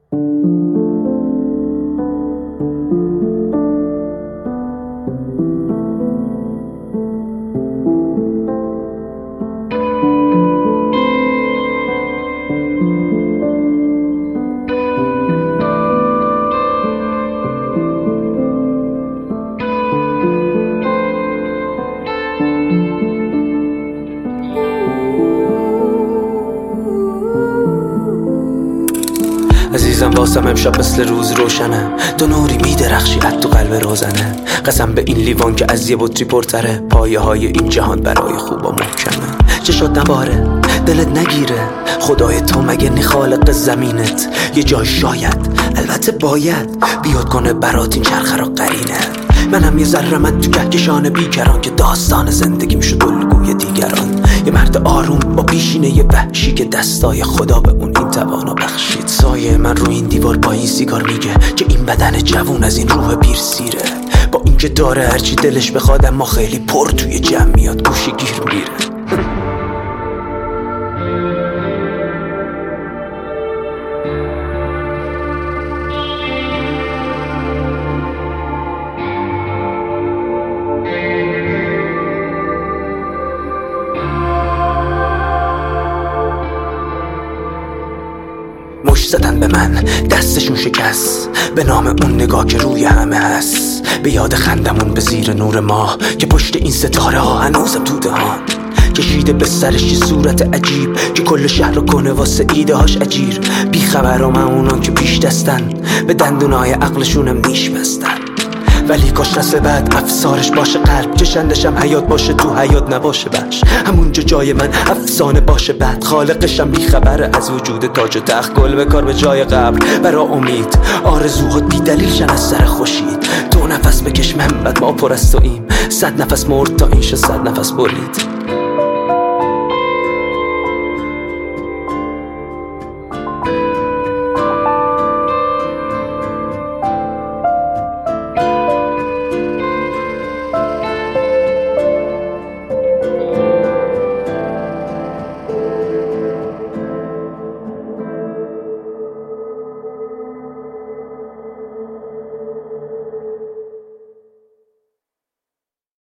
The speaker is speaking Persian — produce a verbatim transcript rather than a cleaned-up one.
عزیزم واسم امشب مثل روز روشنه، تو نوری میدرخشی از تو قلب روزنه. قسم به این لیوان که از یه بطری پرتره، پایه های این جهان برای خوبا محکمه. چه شد نباره دلت نگیره، خدای تو مگه نی خالق زمینت؟ یه جای شاید البته باید بیاد کنه برات این چرخه را قرینه. منم یه ذره من تو کهکشان بیکران که داستان زندگیم شد الگوی دیگران. یه مرد آروم با پیشینه یه وحشی که دستای خدا به اون این توانا بخشید. سایه من رو این دیوار با این سیگار میگه که این بدن جوون از این روح پیر سیره. با این که داره هرچی دلش بخواد اما خیلی پر توی جمع میاد گوشی گیر میره. مشت زدن به من دستشون شکست به نام اون نگاه که روی همه هست. به یاد خندمون به زیر نور ماه که پشت این ستاره ها هنوزم تو دهان. کشیده به سرش یه صورت عجیب که کل شهر رو کنه واسه ایده هاش اجیر. بی خبرام اونان که پیش دستن به دندونای عقلشونم نیش بستن. ولی کاش نسل بعد افسارش باشه قلب، چشندشم حیات باشه تو حیات نباشه بش. همونجا جای من افسانه باشه بعد، خالقشم بی خبره از وجود تاج و تخت. گل به کار به جای قبر برا امید، آرزوها بی دلیل شن از سر خوشید. تو نفس بکش من بعد ما پر از توییم، صد نفس مرد تا این شد صد نفس برید.